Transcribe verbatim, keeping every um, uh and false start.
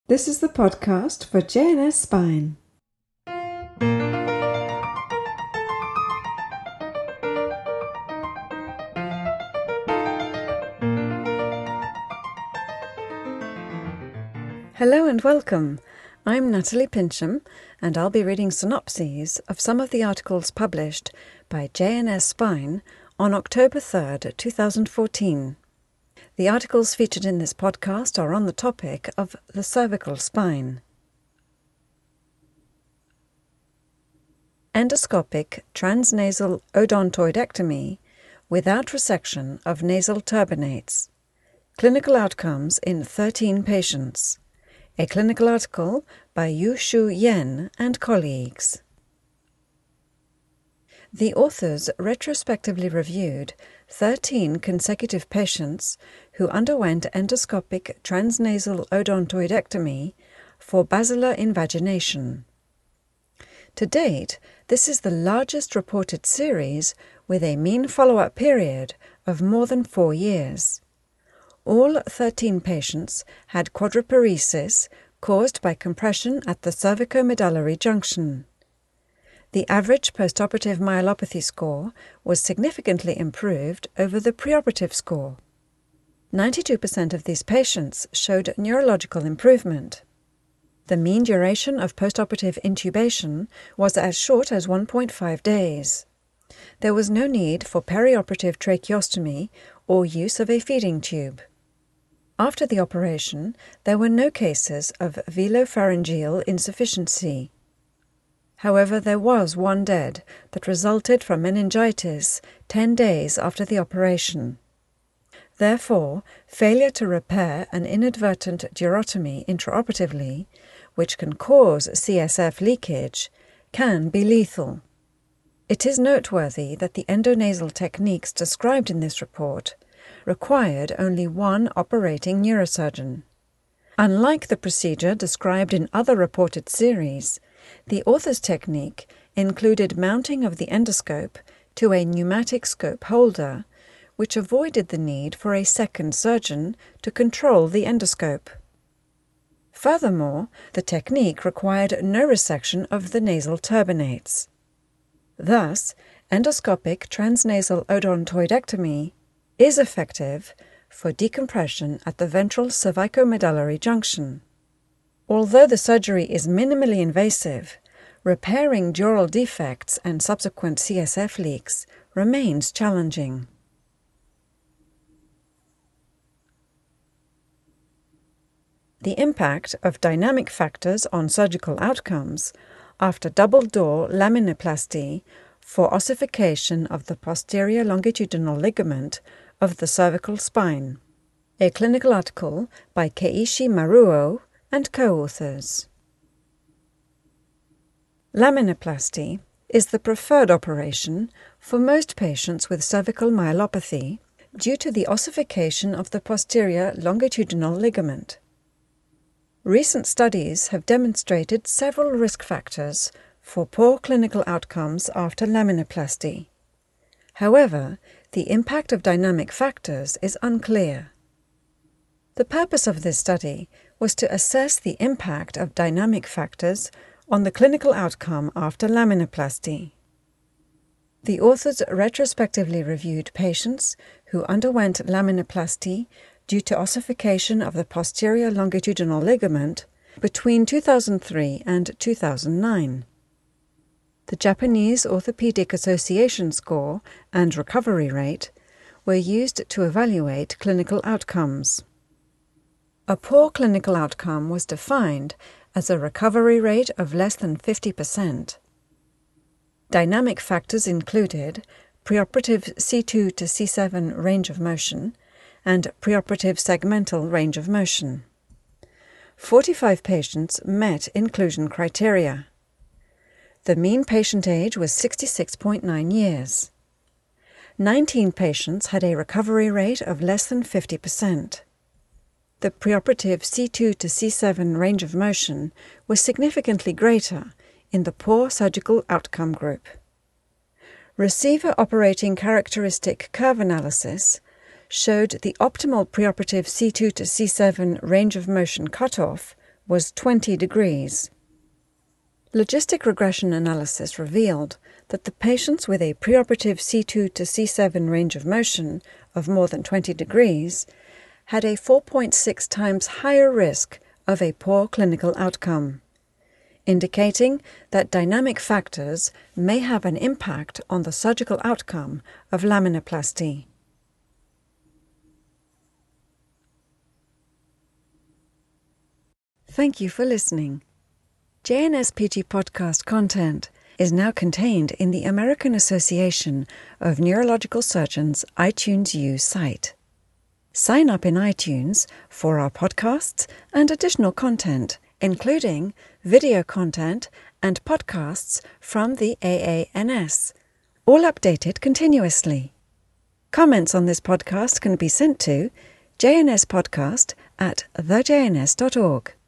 This is the podcast for J and S Spine. Hello and welcome. I'm Natalie Pincham, and I'll be reading synopses of some of the articles published by J and S Spine on October third, two thousand fourteen. The articles featured in this podcast are on the topic of the cervical spine. Endoscopic transnasal odontoidectomy without resection of nasal turbinates. Clinical outcomes in thirteen patients. A clinical article by Yu-Shu Yen and colleagues. The authors retrospectively reviewed thirteen consecutive patients who underwent endoscopic transnasal odontoidectomy for basilar invagination. To date, this is the largest reported series with a mean follow-up period of more than four years. All thirteen patients had quadriparesis caused by compression at the cervicomedullary junction. The average postoperative myelopathy score was significantly improved over the preoperative score. ninety-two percent of these patients showed neurological improvement. The mean duration of postoperative intubation was as short as one point five days. There was no need for perioperative tracheostomy or use of a feeding tube. After the operation, there were no cases of velopharyngeal insufficiency. However, there was one dead that resulted from meningitis ten days after the operation. Therefore, failure to repair an inadvertent durotomy intraoperatively, which can cause C S F leakage, can be lethal. It is noteworthy that the endonasal techniques described in this report required only one operating neurosurgeon. Unlike the procedure described in other reported series, the author's technique included mounting of the endoscope to a pneumatic scope holder, which avoided the need for a second surgeon to control the endoscope. Furthermore, the technique required no resection of the nasal turbinates. Thus, endoscopic transnasal odontoidectomy is effective for decompression at the ventral cervicomedullary junction. Although the surgery is minimally invasive, repairing dural defects and subsequent C S F leaks remains challenging. The impact of dynamic factors on surgical outcomes after double-door laminoplasty for ossification of the posterior longitudinal ligament of the cervical spine. A clinical article by Keiichi Maruo and co-authors. Laminoplasty is the preferred operation for most patients with cervical myelopathy due to the ossification of the posterior longitudinal ligament. Recent studies have demonstrated several risk factors for poor clinical outcomes after laminoplasty. However, the impact of dynamic factors is unclear. The purpose of this study was to assess the impact of dynamic factors on the clinical outcome after laminoplasty. The authors retrospectively reviewed patients who underwent laminoplasty due to ossification of the posterior longitudinal ligament between two thousand three and two thousand nine. The Japanese Orthopedic Association score and recovery rate were used to evaluate clinical outcomes. A poor clinical outcome was defined as a recovery rate of less than fifty percent. Dynamic factors included preoperative C two to C seven range of motion and preoperative segmental range of motion. forty-five patients met inclusion criteria. The mean patient age was sixty-six point nine years. nineteen patients had a recovery rate of less than fifty percent. The preoperative C two to C seven range of motion was significantly greater in the poor surgical outcome group. Receiver operating characteristic curve analysis showed the optimal preoperative C two to C seven range of motion cutoff was twenty degrees. Logistic regression analysis revealed that the patients with a preoperative C two to C seven range of motion of more than twenty degrees had a four point six times higher risk of a poor clinical outcome, indicating that dynamic factors may have an impact on the surgical outcome of laminoplasty. Thank you for listening. J N S P G podcast content is now contained in the American Association of Neurological Surgeons iTunes U site. Sign up in iTunes for our podcasts and additional content, including video content and podcasts from the A A N S, all updated continuously. Comments on this podcast can be sent to jnspodcast at the j n s dot org.